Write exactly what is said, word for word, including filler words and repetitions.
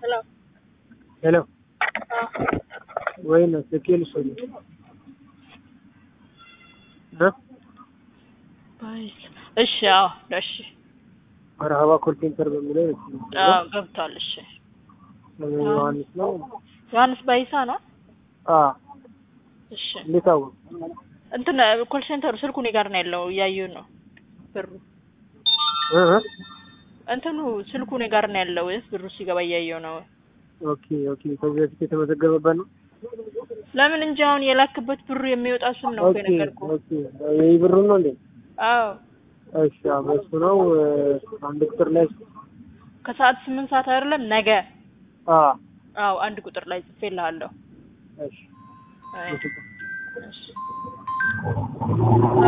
Hello. Hello. Ah, Bueno, Ezequiel soy. ها؟ بايس. እሺ አዎ እሺ መርሃባ ኮል ሴንተር በሚለው አዎ ገብቷል። እሺ ዮሐንስ ነው። ዮሐንስ ባይሳ ነው። አዎ እሺ እንዴት አወቅ? እንትን ኮል ሴንተሩ ስልኩ እኔ ጋር ነው ያለው እያየሁ ነው። ብሩ እ እ እንትኑ ስልኩ እኔ ጋር ነው ያለው ወይስ ብሩ ሲገባ እያየሁ ነው? ኦኬ ኦኬ። ከዚህ በፊት የተመዘገበበት ነው። ለምን እንጂ አሁን የላክበት ብሩ የሚወጣ ስም ነው ኦኬ የነገርኩህ። ኦኬ። ይሄ ብሩ ነው እንዴ? አዎ እሺ አበሱ ነው። አንድ ቁጥር ላይ ከሰዓት ስምንት ሰዓት አይደለም ነገ? አዎ አዎ አንድ ቁጥር ላይ ጽፌልሃለሁ። እሺ አይ እሺ